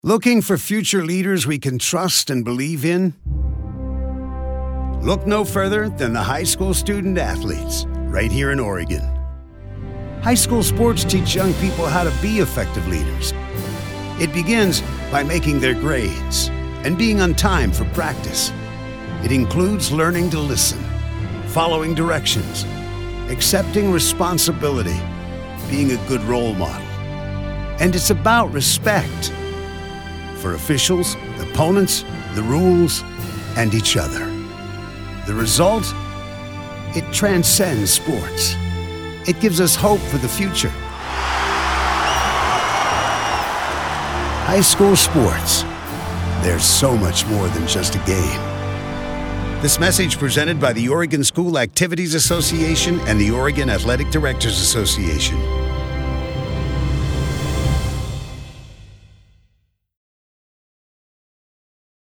Looking for future leaders we can trust and believe in? Look no further than the high school student athletes right here in Oregon. High school sports teach young people how to be effective leaders. It begins by making their grades and being on time for practice. It includes learning to listen, following directions, accepting responsibility, being a good role model. And it's about respect for officials, opponents, the rules, and each other. The result? It transcends sports. It gives us hope for the future. High school sports. There's so much more than just a game. This message presented by the Oregon School Activities Association and the Oregon Athletic Directors Association.